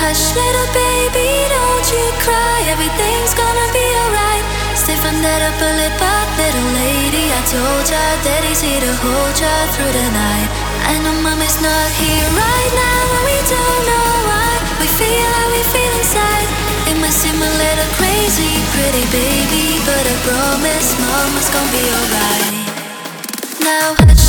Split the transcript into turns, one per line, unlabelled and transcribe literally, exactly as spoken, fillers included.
Hush, little baby, don't you cry. Everything's gonna be alright. Stay from that upper lip up, little lady. I told ya that he's here to hold ya through the night. I know mommy's not here right now, and we don't know why. We feel how we feel inside. It might seem a little crazy, pretty baby, but I promise mama's gonna be alright. Now